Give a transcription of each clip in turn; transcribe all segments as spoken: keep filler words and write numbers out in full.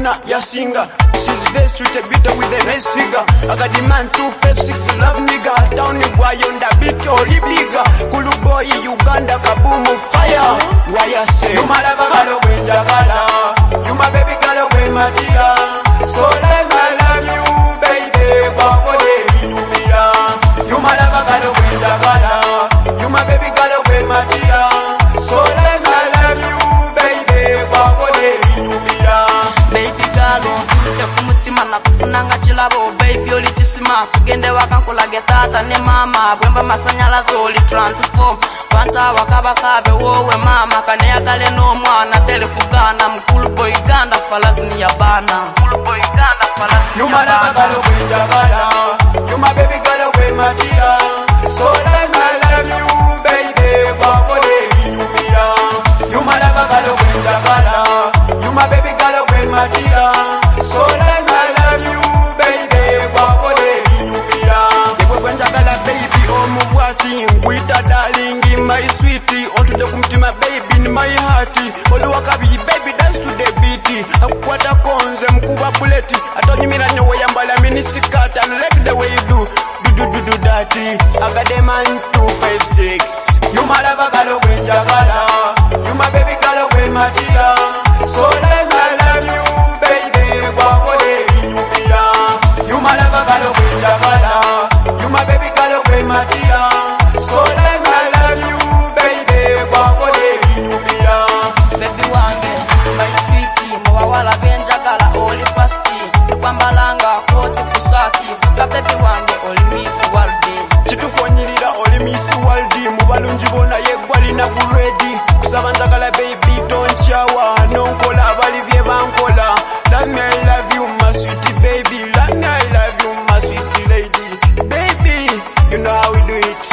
nafuna yasinga. She's best with a bit with a nice figure. I got the man two five six love nigga. Down the boy on the beat or bigger. Kulu boy Uganda kaboom fire. Why I say you my love galo wenjagala. You my baby galo we matia. So let me love you baby. Bakode inumia. You my love galo wenjagala. You my baby galo we matia. So let me love you baby. Bakode inumia. Baby galo mpite kumutima na kufunanga chilabo. Baby oli chisima kugende wakankola getata ne mama. Bwemba masanyalazo oli transform. Pancha wakabakabe wowe mama. Kane yagale no mwana tele kugana. Mkulu boy ganda falazini ya bana. Mkulu boy ganda falazini ya bana. You my love galo wenjagala. You my baby galo we matia. So let me love you baby. Bakode inumia. You my love galo wenjagala. You my baby galo we matia. So let me love you baby. Bakode inumia. Yekwe wenjagala baby omubwati. Ngwita darling my sweetie. Otude kumtima baby in my hearty. Olu wakabi baby dance to the beat. Akukwata konze mkuba buleti. Atonyimira nyowe yambala minisikata. And like the way you do. Do do do do dirty. I got the man two five six. You my love galo wenjagala. You my baby galo we matia. So let me love you baby. Bakode inumia. You my love galo wenjagala. You my baby galo we matia. So let me love you baby. Bakode inumia. Baby wange my sweetie. Mwawala benjagala oli fasti. Kwambalanga koti kusaki. Fuka baby wange oli miss waldi. Chitufonyirira oli miss waldi. Mubalungi bona yegwali na guredi. Kusaba njagala baby don't shower. Nonkola abali bye bankola. Love me I love you my sweetie baby. Love me I love you my sweetie lady. Baby you know how we do it.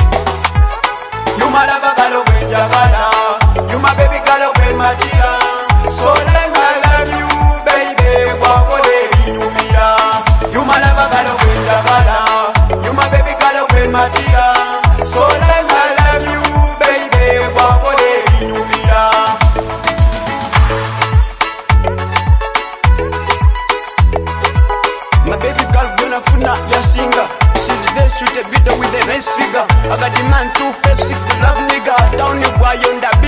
You my love galo wenjagala. You my baby galo we matia. So let me love you baby. Bakode inumia. You my love galo wenjagala. You my baby galo we matia. So let me love you baby. Bakode inumia. My baby girl gonna funa yasinga. She's very sweet a bit with a nice figure. I got the man two five six love nigga. Down the boy on the